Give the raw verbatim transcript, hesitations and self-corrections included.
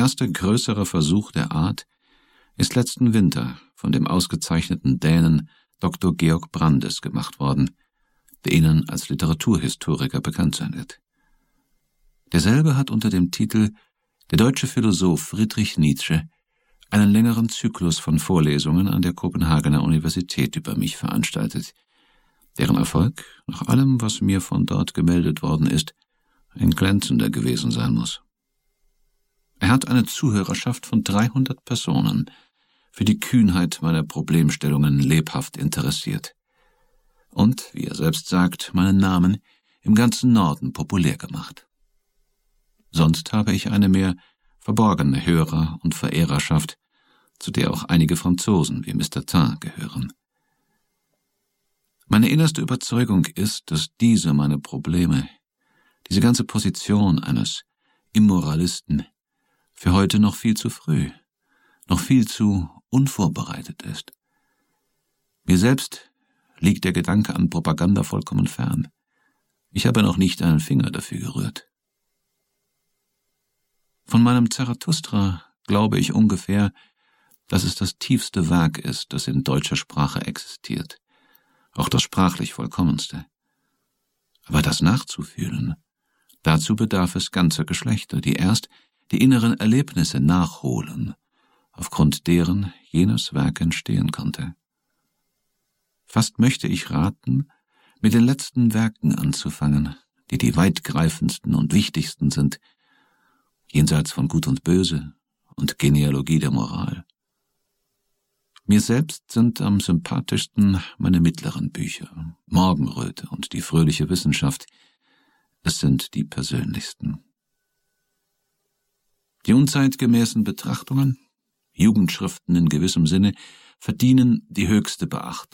erste größere Versuch der Art ist letzten Winter von dem ausgezeichneten Dänen Doktor Georg Brandes gemacht worden, der Ihnen als Literaturhistoriker bekannt sein wird. Derselbe hat unter dem Titel »Der deutsche Philosoph Friedrich Nietzsche« einen längeren Zyklus von Vorlesungen an der Kopenhagener Universität über mich veranstaltet, deren Erfolg, nach allem, was mir von dort gemeldet worden ist, ein glänzender gewesen sein muss. Er hat eine Zuhörerschaft von dreihundert Personen für die Kühnheit meiner Problemstellungen lebhaft interessiert und, wie er selbst sagt, meinen Namen im ganzen Norden populär gemacht. Sonst habe ich eine mehr verborgene Hörer- und Verehrerschaft, zu der auch einige Franzosen wie Mister Taine gehören. Meine innerste Überzeugung ist, dass diese meine Probleme, diese ganze Position eines Immoralisten, für heute noch viel zu früh, noch viel zu unvorbereitet ist. Mir selbst liegt der Gedanke an Propaganda vollkommen fern. Ich habe noch nicht einen Finger dafür gerührt. Von meinem Zarathustra glaube ich ungefähr, dass es das tiefste Werk ist, das in deutscher Sprache existiert, auch das sprachlich vollkommenste. Aber das nachzufühlen, dazu bedarf es ganzer Geschlechter, die erst die inneren Erlebnisse nachholen, aufgrund deren jenes Werk entstehen konnte. Fast möchte ich raten, mit den letzten Werken anzufangen, die die weitgreifendsten und wichtigsten sind, jenseits von Gut und Böse und Genealogie der Moral. Mir selbst sind am sympathischsten meine mittleren Bücher, Morgenröte und die fröhliche Wissenschaft. Es sind die persönlichsten. Die unzeitgemäßen Betrachtungen, Jugendschriften in gewissem Sinne, verdienen die höchste Beachtung.